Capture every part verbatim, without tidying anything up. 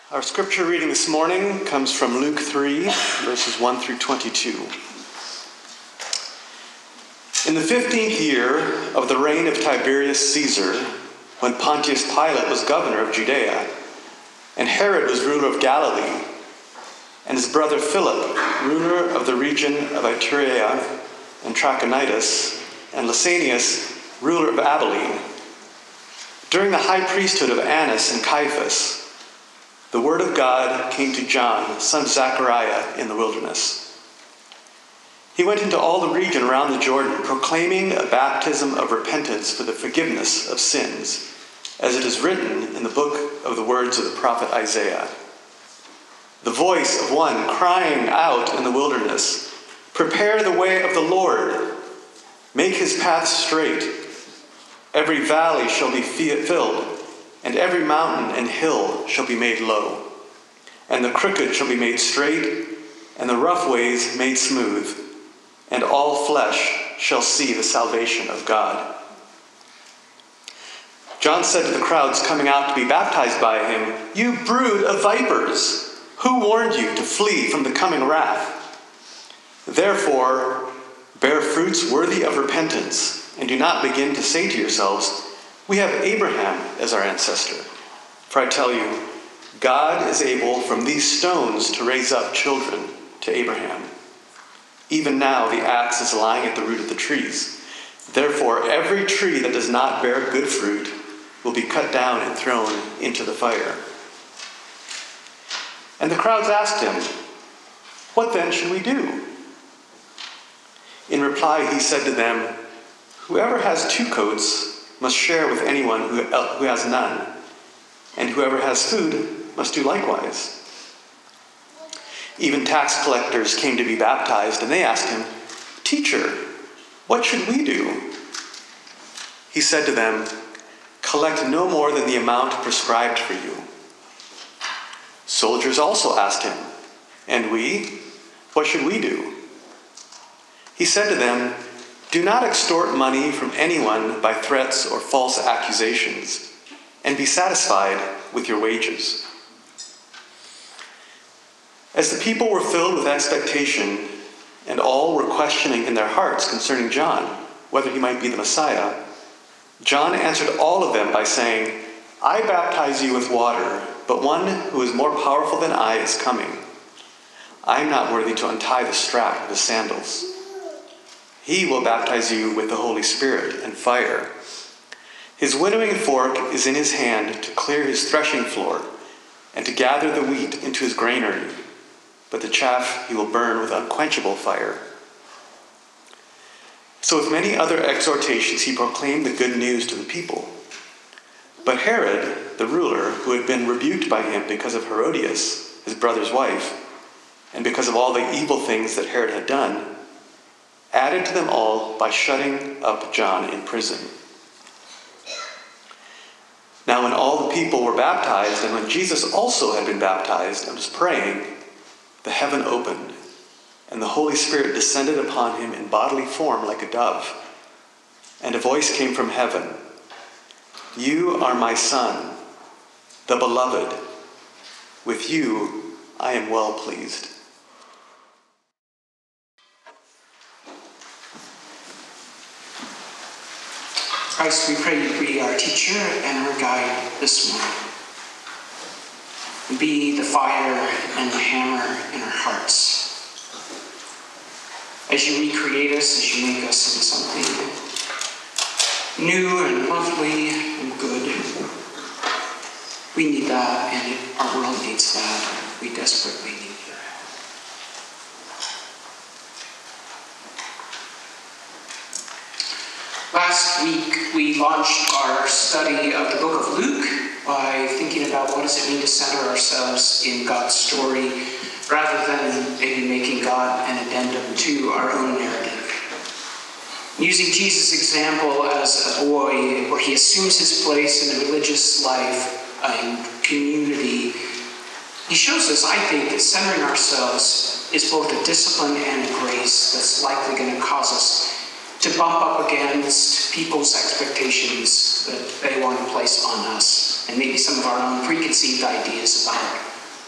Our scripture reading this morning comes from Luke three, verses one through twenty-two. In the fifteenth year of the reign of Tiberius Caesar, when Pontius Pilate was governor of Judea, and Herod was ruler of Galilee, and his brother Philip, ruler of the region of Iturea and Trachonitis, and Lysanias, ruler of Abilene, during the high priesthood of Annas and Caiaphas, the word of God came to John, son of Zechariah, in the wilderness. He went into all the region around the Jordan, proclaiming a baptism of repentance for the forgiveness of sins, as it is written in the book of the words of the prophet Isaiah. The voice of one crying out in the wilderness, "Prepare the way of the Lord, make his path straight. Every valley shall be filled, and every mountain and hill shall be made low, and the crooked shall be made straight, and the rough ways made smooth, and all flesh shall see the salvation of God." John said to the crowds coming out to be baptized by him, "You brood of vipers, who warned you to flee from the coming wrath? Therefore, bear fruits worthy of repentance, and do not begin to say to yourselves, 'We have Abraham as our ancestor.' For I tell you, God is able from these stones to raise up children to Abraham. Even now the axe is lying at the root of the trees. Therefore every tree that does not bear good fruit will be cut down and thrown into the fire." And the crowds asked him, "What then should we do?" In reply he said to them, "Whoever has two coats must share with anyone who, who has none, and whoever has food must do likewise." Even tax collectors came to be baptized, and they asked him, "Teacher, what should we do?" He said to them, "Collect no more than the amount prescribed for you." Soldiers also asked him, "And we? What should we do?" He said to them, "Do not extort money from anyone by threats or false accusations, and be satisfied with your wages." As the people were filled with expectation, and all were questioning in their hearts concerning John, whether he might be the Messiah, John answered all of them by saying, "I baptize you with water, but one who is more powerful than I is coming. I am not worthy to untie the strap of his sandals. He will baptize you with the Holy Spirit and fire. His winnowing fork is in his hand to clear his threshing floor and to gather the wheat into his granary, but the chaff he will burn with unquenchable fire." So with many other exhortations he proclaimed the good news to the people. But Herod, the ruler, who had been rebuked by him because of Herodias, his brother's wife, and because of all the evil things that Herod had done, added to them all by shutting up John in prison. Now when all the people were baptized, and when Jesus also had been baptized and was praying, the heaven opened, and the Holy Spirit descended upon him in bodily form like a dove. And a voice came from heaven, "You are my Son, the Beloved. With you I am well pleased." Christ, we pray you be our teacher and our guide this morning. Be the fire and the hammer in our hearts. As you recreate us, as you make us into something new and lovely and good. We need that, and our world needs that. We desperately need that. Last week, we launched our study of the book of Luke by thinking about what does it mean to center ourselves in God's story rather than maybe making God an addendum to our own narrative. Using Jesus' example as a boy where he assumes his place in the religious life and community, he shows us, I think, that centering ourselves is both a discipline and a grace that's likely going to cause us to bump up against people's expectations that they want to place on us, and maybe some of our own preconceived ideas about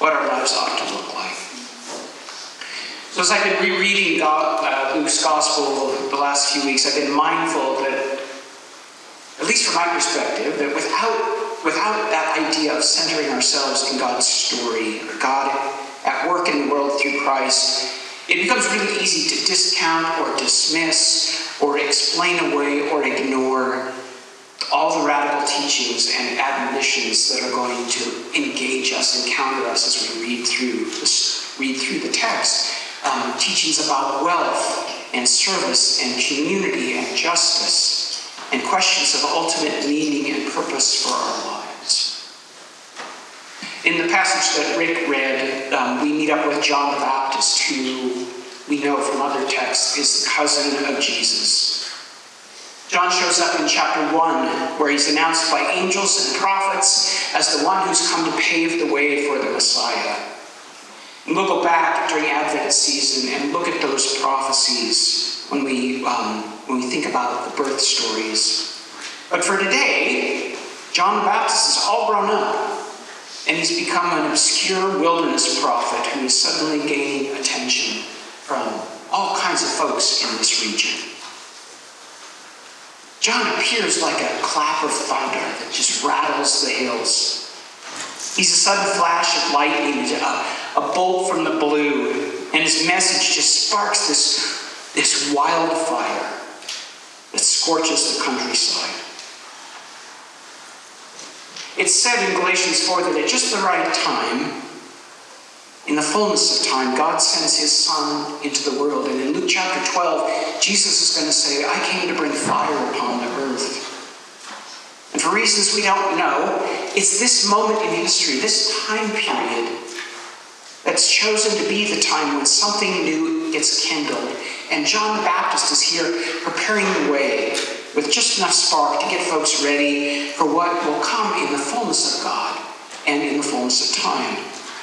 what our lives ought to look like. So as I've been rereading God, uh, Luke's Gospel the last few weeks, I've been mindful that, at least from my perspective, that without, without that idea of centering ourselves in God's story, or God at work in the world through Christ, it becomes really easy to discount or dismiss or explain away or ignore all the radical teachings and admonitions that are going to engage us, encounter us as we read through this, read through the text. Um, teachings about wealth and service and community and justice and questions of ultimate meaning and purpose for our lives. In the passage that Rick read, um, we meet up with John the Baptist, who we know from other texts is the cousin of Jesus. John shows up in chapter one, where he's announced by angels and prophets as the one who's come to pave the way for the Messiah. And we'll go back during Advent season and look at those prophecies when we, um, when we think about the birth stories. But for today, John the Baptist is all grown up, and he's become an obscure wilderness prophet who is suddenly gaining attention from all kinds of folks in this region. John appears like a clap of thunder that just rattles the hills. He's a sudden flash of lightning, a, a bolt from the blue, and his message just sparks this, this wildfire that scorches the countryside. It's said in Galatians four that at just the right time, in the fullness of time, God sends his Son into the world. And in Luke chapter twelve, Jesus is going to say, I came to bring fire upon the earth. And for reasons we don't know, it's this moment in history, this time period, that's chosen to be the time when something new gets kindled. And John the Baptist is here preparing the way with just enough spark to get folks ready for what will come in the fullness of God and in the fullness of time.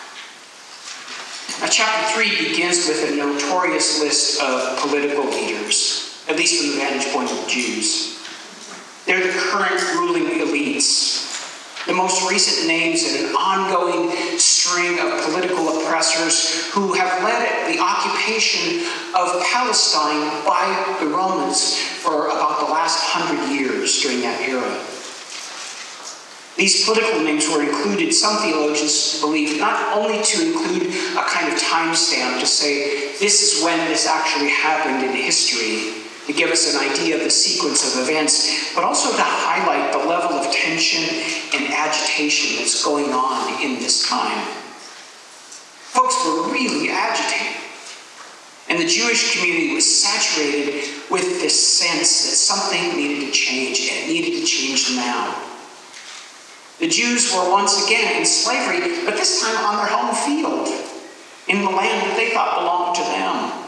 Now, chapter three begins with a notorious list of political leaders, at least from the vantage point of Jews. They're the current ruling elites, the most recent names in an ongoing string of political oppressors who have led the occupation of Palestine by the Romans for about the last hundred years during that era. These political names were included, some theologians believe, not only to include a kind of timestamp to say this is when this actually happened in history, to give us an idea of the sequence of events, but also to highlight the level of tension and agitation that's going on in this time. Folks were really agitated. And the Jewish community was saturated with this sense that something needed to change, and it needed to change now. The Jews were once again in slavery, but this time on their home field, in the land that they thought belonged to them.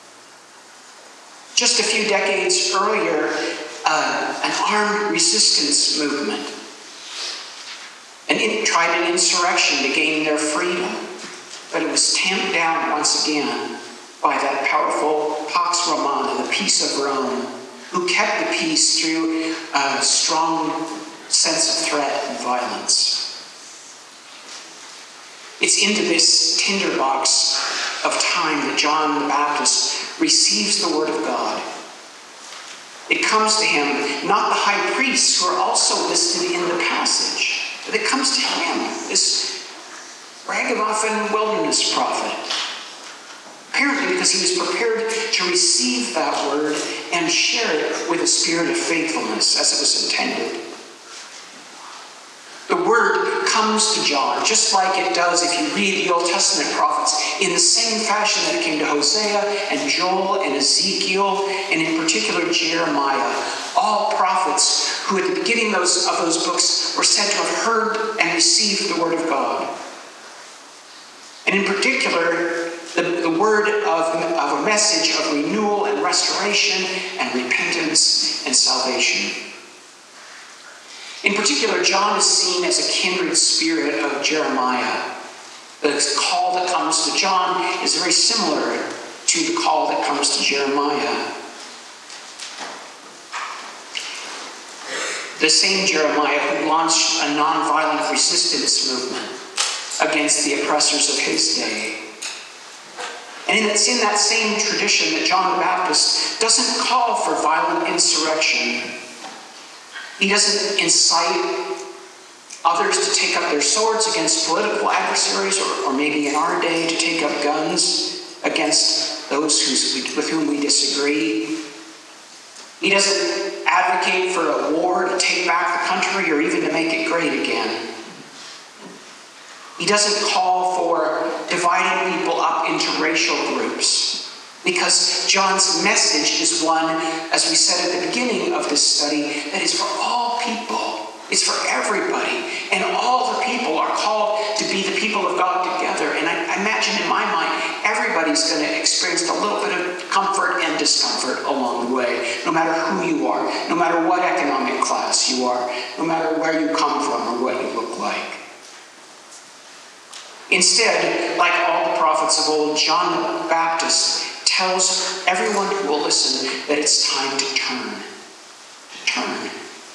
Just a few decades earlier, uh, an armed resistance movement and it tried an insurrection to gain their freedom, but it was tamped down once again by that powerful Pax Romana, the peace of Rome, who kept the peace through a strong sense of threat and violence. It's into this tinderbox of time that John the Baptist receives the word of God. It comes to him, not the high priests who are also listed in the passage, but it comes to him, this ragamuffin wilderness prophet. Apparently because he was prepared to receive that word and share it with a spirit of faithfulness as it was intended. The word comes to John, just like it does if you read the Old Testament prophets, in the same fashion that it came to Hosea and Joel and Ezekiel, and in particular Jeremiah. All prophets who at the beginning of those, of those books were said to have heard and received the word of God. And in particular, the, the word of, of a message of renewal and restoration and repentance and salvation. In particular, John is seen as a kindred spirit of Jeremiah. The call that comes to John is very similar to the call that comes to Jeremiah. The same Jeremiah who launched a nonviolent resistance movement against the oppressors of his day. And it's in that same tradition that John the Baptist doesn't call for violent insurrection. He doesn't incite others to take up their swords against political adversaries, or, or maybe in our day to take up guns against those who's, with whom we disagree. He doesn't advocate for a war to take back the country or even to make it great again. He doesn't call for dividing people up into racial groups, because John's message is one, as we said at the beginning of this study, that is for all people. It's for everybody. And all the people are called to be the people of God together. And I, I imagine in my mind, everybody's going to experience a little bit of comfort and discomfort along the way, no matter who you are, no matter what economic class you are, no matter where you come from or what you look like. Instead, like all the prophets of old, John the Baptist tells everyone who will listen that it's time to turn. To turn.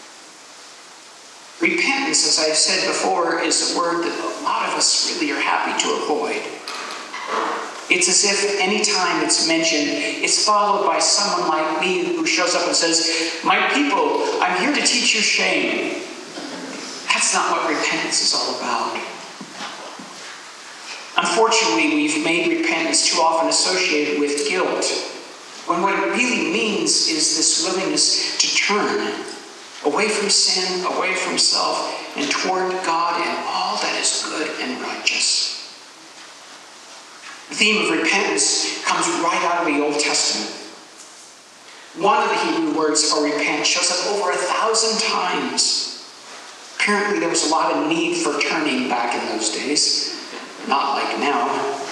Repentance, as I've said before, is a word that a lot of us really are happy to avoid. It's as if any time it's mentioned, it's followed by someone like me who shows up and says, "My people, I'm here to teach you shame." That's not what repentance is all about. Unfortunately, we've made repentance too often associated with guilt, when what it really means is this willingness to turn away from sin, away from self, and toward God and all that is good and righteous. The theme of repentance comes right out of the Old Testament. One of the Hebrew words for repent shows up over a thousand times. Apparently there was a lot of need for turning back in those days. Not like now.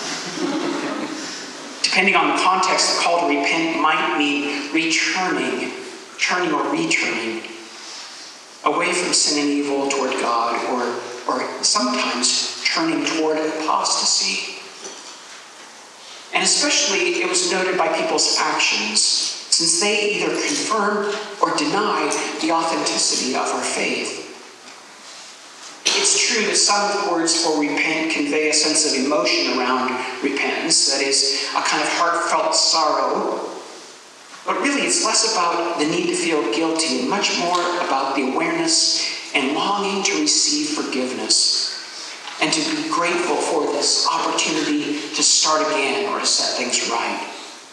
Depending on the context, the call to repent might mean returning, turning or returning, away from sin and evil toward God, or, or sometimes turning toward apostasy. And especially it was noted by people's actions, since they either confirm or deny the authenticity of our faith. It's true that some words for repent convey a sense of emotion around repentance, that is, a kind of heartfelt sorrow. But really, it's less about the need to feel guilty and much more about the awareness and longing to receive forgiveness and to be grateful for this opportunity to start again or to set things right.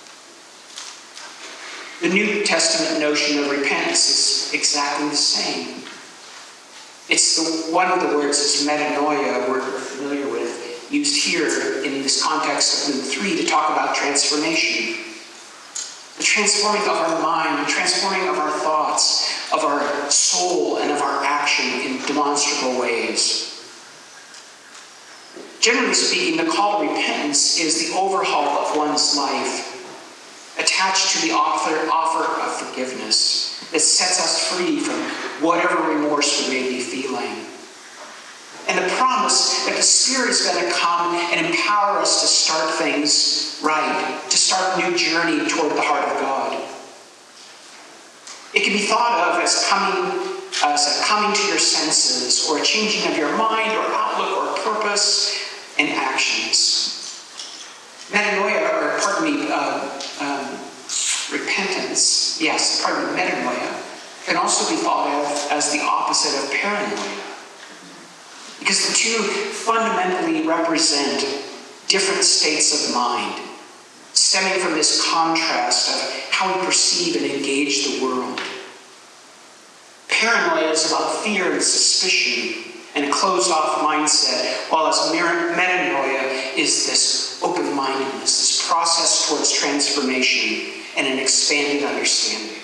The New Testament notion of repentance is exactly the same. It's the, one of the words is metanoia, we're familiar with, used here in this context of Luke three to talk about transformation. The transforming of our mind, the transforming of our thoughts, of our soul, and of our action in demonstrable ways. Generally speaking, the call to repentance is the overhaul of one's life, attached to the offer, offer of forgiveness that sets us free from whatever remorse we may be feeling. And the promise that the Spirit is going to come and empower us to start things right, to start a new journey toward the heart of God. It can be thought of as coming, as a coming to your senses, or a changing of your mind or outlook or purpose and actions. Metanoia, or pardon me, uh, um, repentance, yes, pardon me, metanoia, can also be thought of as the opposite of paranoia. Because the two fundamentally represent different states of mind, stemming from this contrast of how we perceive and engage the world. Paranoia is about fear and suspicion and a closed-off mindset, while as metanoia is this open-mindedness, this process towards transformation and an expanded understanding.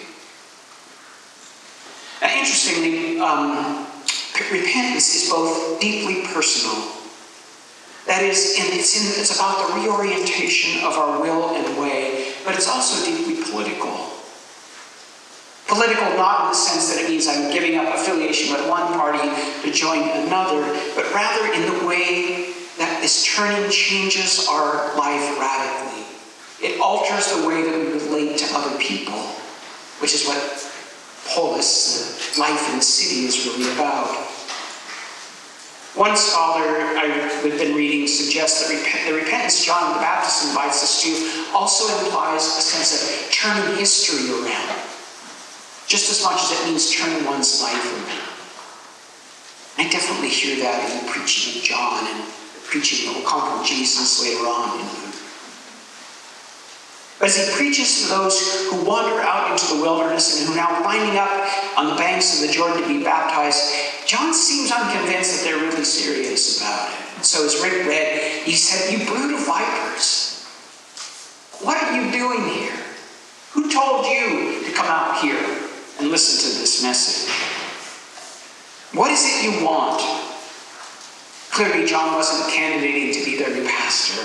Now, interestingly, um, repentance is both deeply personal. That is, it's, in, it's about the reorientation of our will and way, but it's also deeply political. Political not in the sense that it means I'm giving up affiliation with one party to join another, but rather in the way that this turning changes our life radically. It alters the way that we relate to other people, which is what polis, life in the city, is really about. One scholar I've been reading suggests that rep- the repentance John the Baptist invites us to also implies a sense of turning history around, just as much as it means turning one's life around. I definitely hear that in the preaching of John and the preaching that will come from Jesus later on in Luke. But as he preaches to those who wander out into the wilderness and who are now lining up on the banks of the Jordan to be baptized, John seems unconvinced that they're really serious about it. So as Rick read, he said, "You brood of vipers, what are you doing here? Who told you to come out here and listen to this message? What is it you want?" Clearly, John wasn't candidating to be their new pastor.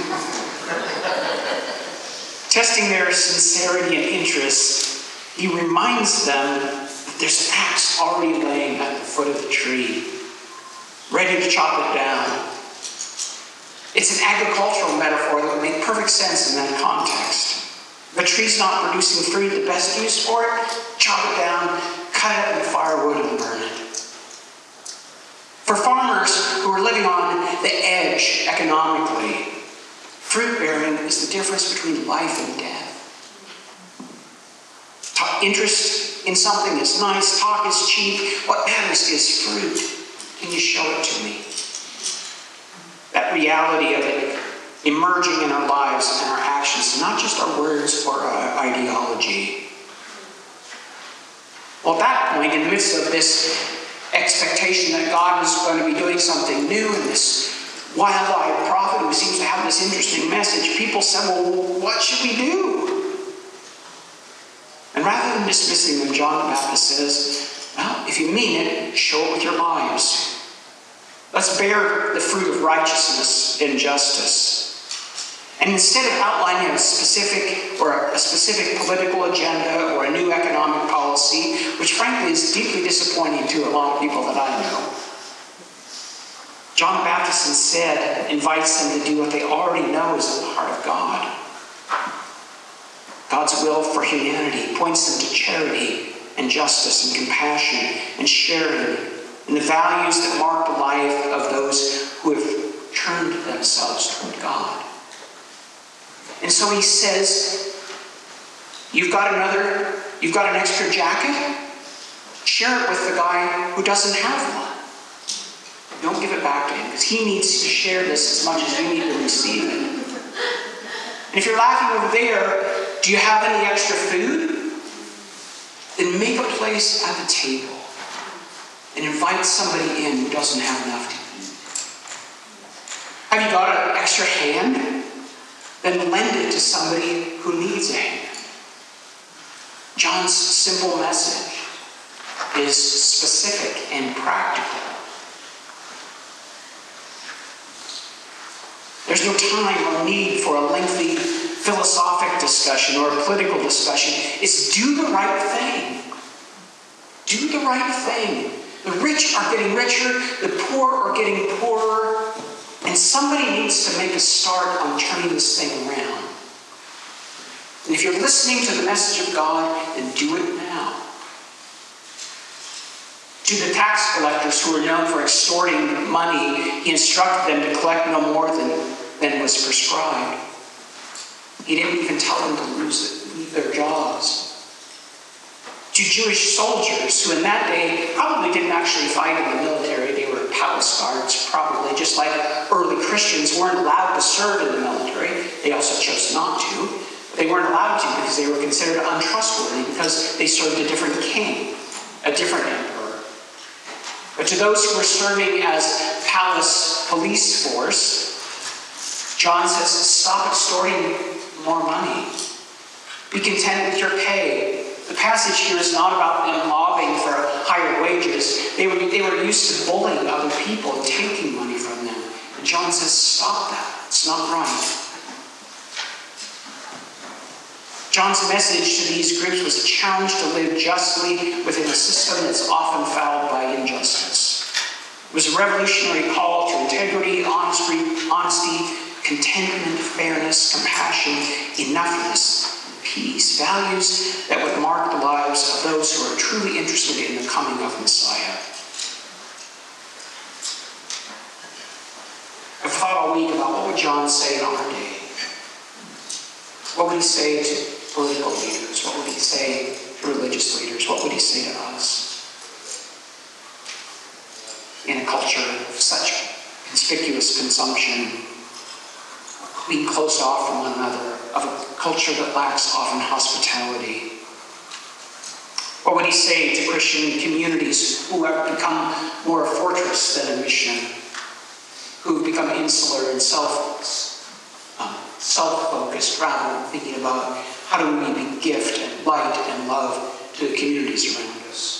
Testing their sincerity and interest, he reminds them that there's an axe already laying at the foot of the tree, ready to chop it down. It's an agricultural metaphor that would make perfect sense in that context. If a tree's not producing fruit, the best use for it, chop it down, cut it into firewood, and burn it. For farmers who are living on the edge economically, fruit bearing is the difference between life and death. Talk, interest in something is nice, talk is cheap. What matters is fruit. Can you show it to me? That reality of it emerging in our lives and our actions, not just our words or our ideology. Well, at that point, in the midst of this expectation that God was going to be doing something new in this wild-eyed prophet who seems to have this interesting message, people said, well, what should we do? And rather than dismissing them, John the Baptist says, well, if you mean it, show it with your lives. Let's bear the fruit of righteousness and justice. And instead of outlining a specific or a specific political agenda or a new economic policy, which frankly is deeply disappointing to a lot of people that I know, John the Baptist instead invites them to do what they already know is at the heart of God. God's will for humanity points them to charity and justice and compassion and sharing and the values that mark the life of those who have turned themselves toward God. And so he says, you've got another, you've got an extra jacket? Share it with the guy who doesn't have one. Don't give it back to him, because he needs to share this as much as you need to receive it. And if you're laughing over there, do you have any extra food? Then make a place at the table and invite somebody in who doesn't have enough to eat. Have you got an extra hand? Then lend it to somebody who needs a hand. John's simple message is specific and practical. There's no time or need for a lengthy philosophic discussion or a political discussion. It's do the right thing. Do the right thing. The rich are getting richer. The poor are getting poorer. And somebody needs to make a start on turning this thing around. And if you're listening to the message of God, then do it now. To the tax collectors who were known for extorting money, he instructed them to collect no more than, than was prescribed. He didn't even tell them to lose it, leave their jobs. To Jewish soldiers who in that day probably didn't actually fight in the military, they were palace guards, probably, just like early Christians weren't allowed to serve in the military. They also chose not to. They weren't allowed to because they were considered untrustworthy because they served a different king, a different emperor. But to those who were serving as palace police force, John says, stop extorting more money. Be content with your pay. The passage here is not about them lobbying for higher wages. They were, they were used to bullying other people and taking money from them. And John says, stop that. It's not right. John's message to these groups was a challenge to live justly within a system that's often fouled by injustice. It was a revolutionary call to integrity, honesty, honesty, contentment, fairness, compassion, enoughness, peace, values that would mark the lives of those who are truly interested in the coming of Messiah. I've thought all week about what would John say in our day. What would he say to political leaders? What would he say to religious leaders? What would he say to us? In a culture of such conspicuous consumption, being closed off from one another, of a culture that lacks often hospitality. What would he say to Christian communities who have become more a fortress than a mission, who have become insular and self, um, self-focused rather than thinking about how do we be gift and light and love to the communities around us?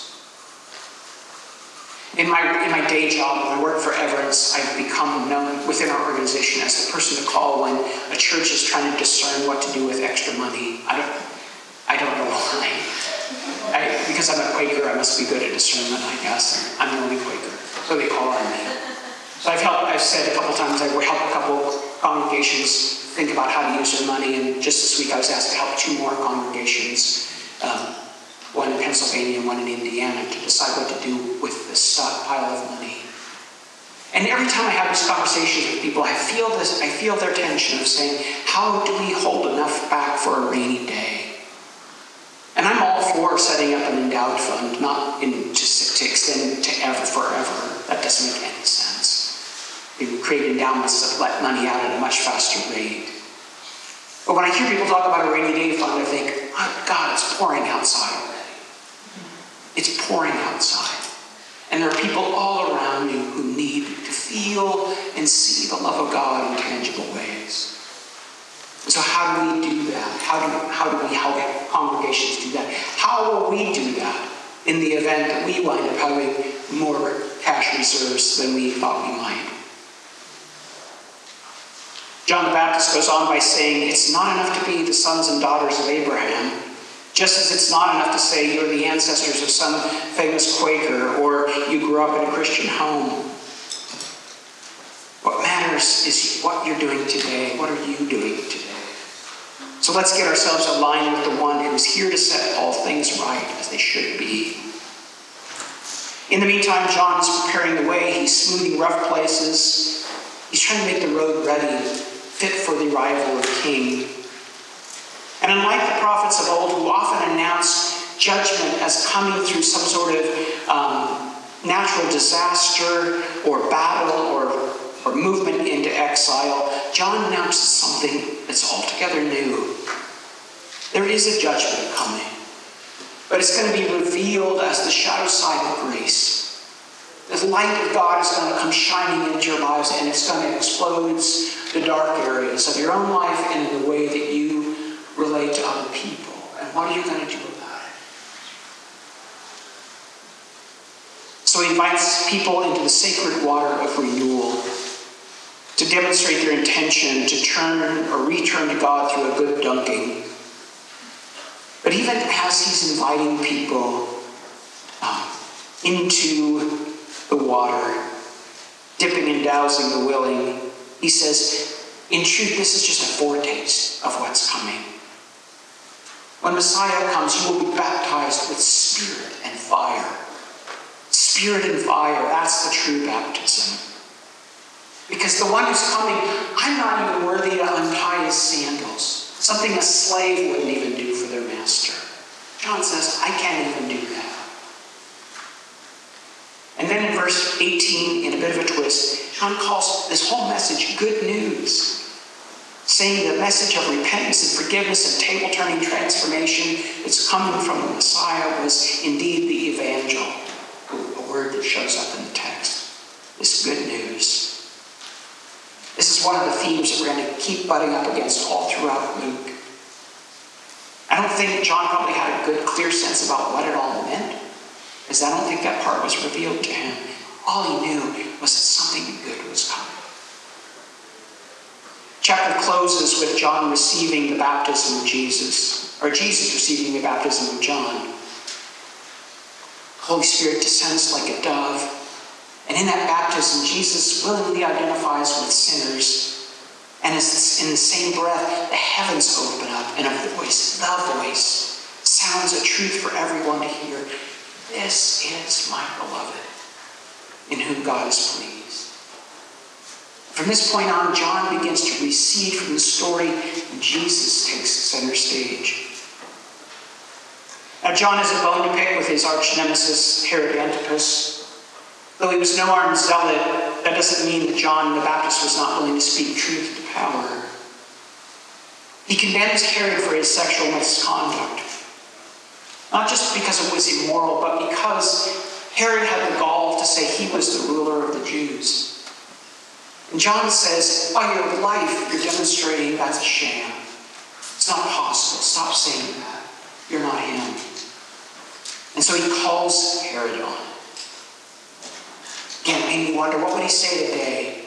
In my, in my day job, when I work for Everence, I've become known within our organization as the person to call when a church is trying to discern what to do with extra money. I don't, I don't know why. I, because I'm a Quaker, I must be good at discernment, I guess. I'm the only Quaker, so they call on me. So I've helped, I've said a couple times, I will help a couple congregations think about how to use their money, and just this week I was asked to help two more congregations, um, one in Pennsylvania and one in Indiana, to decide what to do with this stockpile of money. And every time I have these conversations with people, I feel this, I feel their tension of saying, how do we hold enough back for a rainy day? And I'm all for setting up an endowed fund, not in just to extend to ever, forever. That doesn't make any sense. We create endowments that let money out at a much faster rate. But when I hear people talk about a rainy day fund, I think, oh God, it's pouring outside already. It's pouring outside. And there are people all around you who need to feel and see the love of God in tangible ways. So how do we do that? How do, how do we help congregations do that? How will we do that in the event that we wind up having more cash reserves than we thought we might? John the Baptist goes on by saying, it's not enough to be the sons and daughters of Abraham, just as it's not enough to say you're the ancestors of some famous Quaker or you grew up in a Christian home. What matters is what you're doing today. What are you doing today? So let's get ourselves aligned with the one who is here to set all things right as they should be. In the meantime, John is preparing the way. He's smoothing rough places. He's trying to make the road ready, fit for the arrival of the king. And unlike the prophets of old, who often announced judgment as coming through some sort of um, natural disaster or battle or, or movement into exile, John announces something that's altogether new. There is a judgment coming, but it's going to be revealed as the shadow side of grace. The light of God is going to come shining into your lives, and it's going to expose the dark areas of your own life and in the way that you relate to other people. And what are you going to do about it? So he invites people into the sacred water of renewal to demonstrate their intention to turn or return to God through a good dunking. But even as he's inviting people um, into the water, dipping and dousing the willing, he says, in truth, this is just a foretaste of what's coming. When Messiah comes, you will be baptized with spirit and fire. Spirit and fire, that's the true baptism. Because the one who's coming, I'm not even worthy to untie his sandals. Something a slave wouldn't even do for their master. John says, I can't even do that. And then in verse eighteen, in a bit of a twist, John calls this whole message good news, saying the message of repentance and forgiveness and table-turning transformation that's coming from the Messiah was indeed the evangel, a word that shows up in the text. This good news. This is one of the themes that we're going to keep butting up against all throughout Luke. I don't think John probably had a good, clear sense about what it all meant, because I don't think that part was revealed to him. All he knew was that something good was coming. Chapter closes with John receiving the baptism of Jesus, or Jesus receiving the baptism of John. The Holy Spirit descends like a dove. And in that baptism, Jesus willingly identifies with sinners. And as in the same breath, the heavens open up and a voice, the voice, sounds a truth for everyone to hear. This is my beloved, in whom God is pleased. From this point on, John begins to recede from the story, and Jesus takes center stage. Now, John has a bone to pick with his arch nemesis, Herod Antipas. Though he was no armed zealot, that doesn't mean that John the Baptist was not willing to speak truth to power. He condemns Herod for his sexual misconduct, not just because it was immoral, but because Herod had the gall to say he was the ruler of the Jews. And John says, by your life, you're demonstrating that's a sham. It's not possible. Stop saying that. You're not him. And so he calls Herod on. Again, it made me wonder, what would he say today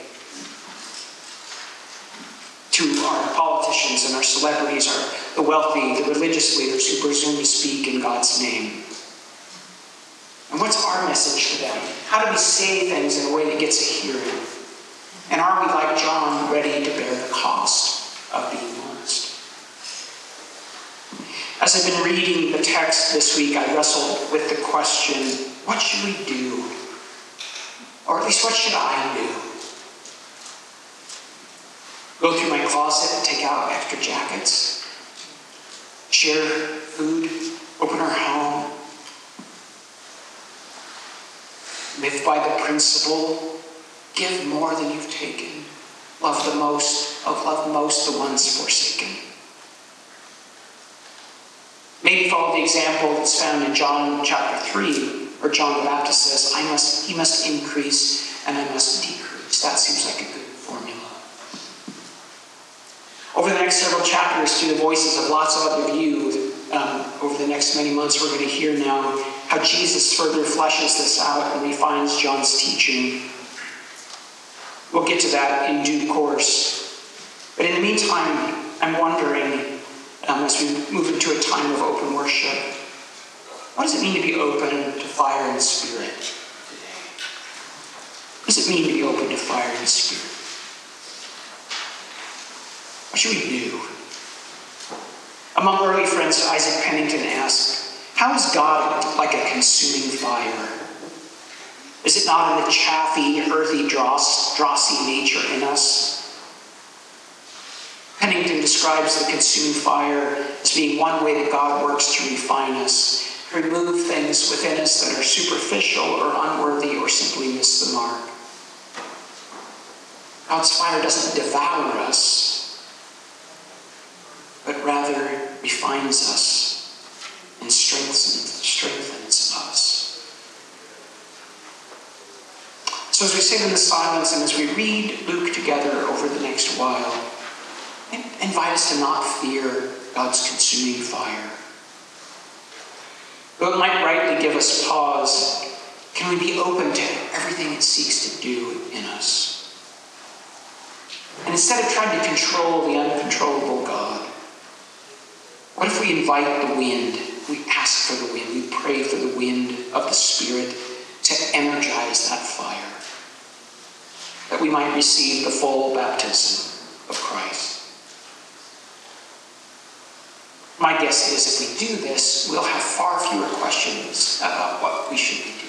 to our politicians and our celebrities, our, the wealthy, the religious leaders who presume to speak in God's name? And what's our message to them? How do we say things in a way that gets a hearing? And are we, like John, ready to bear the cost of being honest? As I've been reading the text this week, I wrestled with the question, what should we do? Or at least, what should I do? Go through my closet and take out extra jackets? Share food? Open our home? Live by the principle, give more than you've taken. Love the most, of love most the ones forsaken. Maybe follow the example that's found in John chapter three, where John the Baptist says, I must, he must increase and I must decrease. That seems like a good formula. Over the next several chapters, through the voices of lots of other you, um, over the next many months, we're going to hear now how Jesus further fleshes this out and refines John's teaching. We'll get to that in due course. But in the meantime, I'm wondering, um, as we move into a time of open worship, what does it mean to be open to fire and spirit today? What does it mean to be open to fire and spirit? What should we do? Among early friends, Isaac Pennington asked, how is God like a consuming fire? Is it not in the chaffy, earthy, dross, drossy nature in us? Pennington describes the consuming fire as being one way that God works to refine us, to remove things within us that are superficial or unworthy or simply miss the mark. God's fire doesn't devour us, but rather refines us and strengthens, strengthens us. So as we sit in the silence and as we read Luke together over the next while, I invite us to not fear God's consuming fire. Though it might rightly give us pause, can we be open to everything it seeks to do in us? And instead of trying to control the uncontrollable God, what if we invite the wind? We ask for the wind. We pray for the wind of the Spirit to energize that fire, that we might receive the full baptism of Christ. My guess is if we do this, we'll have far fewer questions about what we should be doing.